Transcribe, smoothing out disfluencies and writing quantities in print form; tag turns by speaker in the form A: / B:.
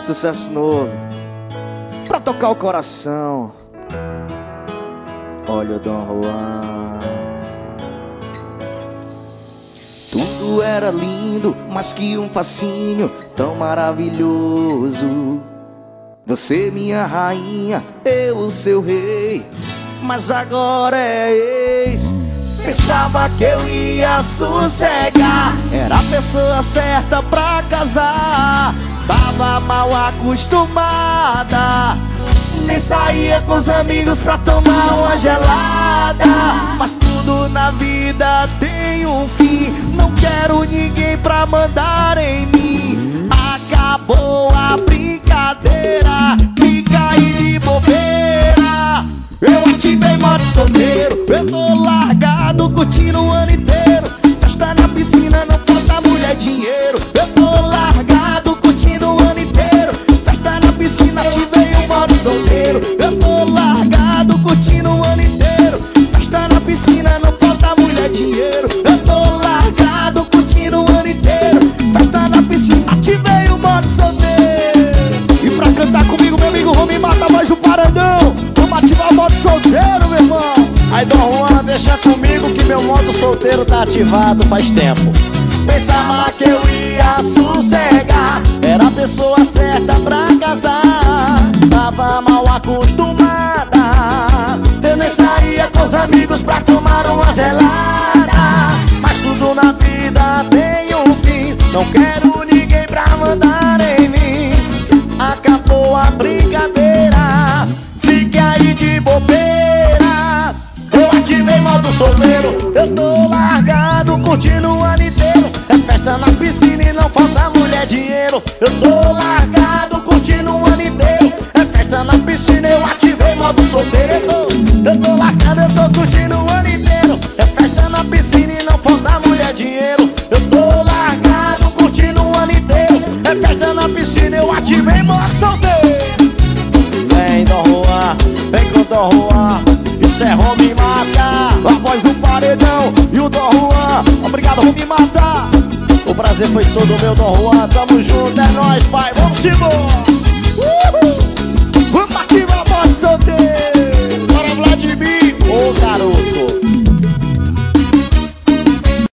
A: Sucesso novo pra tocar o coração. Olha o Dom Juan. Tudo era lindo, mas que um fascínio tão maravilhoso. Você minha rainha, eu o seu rei, mas agora é ex. Pensava que eu ia sossegar, era a pessoa certa pra casar. Tava mal acostumada, nem saía com os amigos pra tomar uma gelada. Mas tudo na vida tem um fim, não quero ninguém pra mandar em mim. Acabou a brincadeira, fica aí de bobeira. Eu ativei modo solteiro, eu tô largado, curtindo o ano inteiro. Festa na piscina, não falta mulher, dinheiro. Eu tô largado, curtindo o ano inteiro. Festa na piscina, ativei o modo solteiro. Eu tô largado, curtindo o ano inteiro. Festa na piscina, não falta mulher, dinheiro. Eu tô largado, curtindo o ano inteiro. Festa na piscina, ativei o modo solteiro. E pra cantar comigo, meu amigo, vou me matar mais um paredão. Vamos ativar o modo solteiro, meu irmão.
B: Aí, Dom Juan, deixa comigo que meu modo solteiro tá ativado faz tempo. Pensava que eu ia sossegar, era a pessoa certa pra casar. Tava mal acostumada, eu nem saía com os amigos pra tomar uma gelada. Mas tudo na vida tem um fim, não quero ninguém pra mandar em mim. Acabou a brincadeira, fique aí de bobeira. Eu ativei modo solteiro, eu tô largado, curtindo o ano inteiro. É festa na piscina e não falta mulher, dinheiro. Eu tô largado, curtindo o ano inteiro. É festa na piscina, eu ativei modo solteiro. Eu tô largado, eu tô curtindo o ano inteiro. É festa na piscina e não falta mulher, dinheiro. Eu tô largado, curtindo o ano inteiro. É festa na piscina, eu ativei modo solteiro. Vem, Dom Juan, vem com o Dom Juan. Isso é Home Mata,
A: A voz do paredão e o Dom Juan.
B: obrigado, Home Mata. O prazer foi todo meu, Dom Juan, tamo junto, é